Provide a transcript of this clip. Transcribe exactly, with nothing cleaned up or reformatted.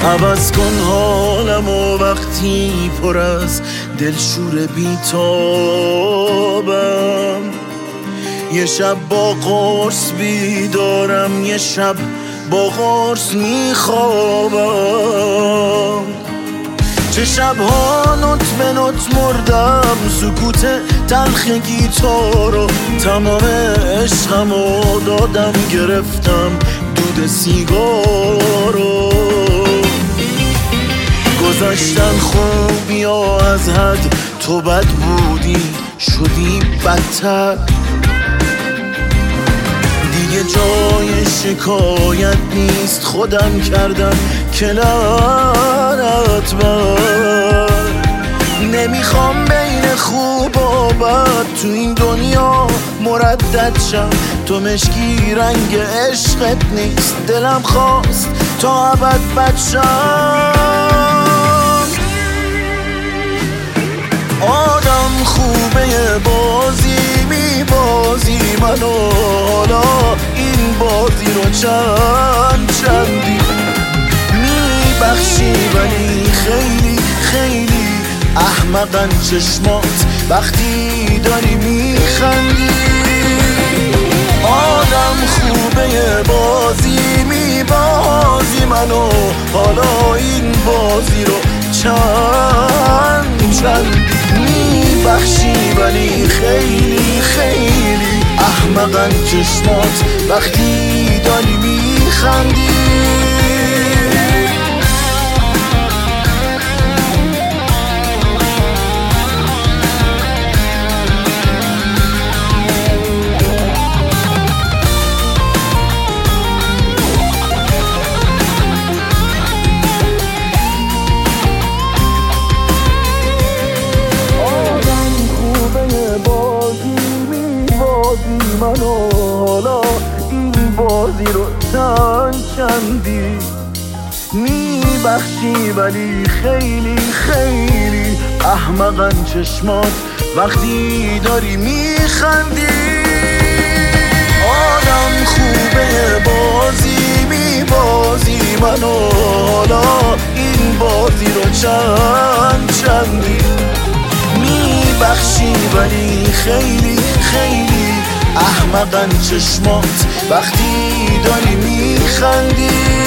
عوض کن حالمو وقتی پر از دلشور بیتابم. یه شب با قرص بیدارم، یه شب با قرص میخوابم. چه شبها نوت به نوت مردم، سکوت تلخ گیتارو تمام عشقمو دادم، گرفتم دود سیگارو. گذاشتن خوبی ها از حد، تو بد بودی شدی بدتر. دیگه جای شکایت نیست، خودم کردم کنارت بر. نمیخوام بین خوب و بد تو این دنیا مردد شم. تو مشکی رنگ عشقت نیست، دلم خواست تا ابد بد شم. آدم خوبه بازی می بازی منو، حالا این بازی رو چند چندی میبخشی، ولی خیلی خیلی احمقن چشمات وقتی داری میخندی. آدم خوبه بازی می بازی منو، حالا این بازی رو چند چند میبخشی، ولی خیلی خیلی احمقن چشمات وقتی داری میخندی. منو حالا این بازی رو چند چندی میبخشی، ولی خیلی خیلی احمقن چشمات وقتی داری میخندی. آدم خوبه بازی میبازی منو، حالا این بازی رو چند چندی میبخشی، ولی خیلی خیلی احمقن چشمات وقتی داری میخندی.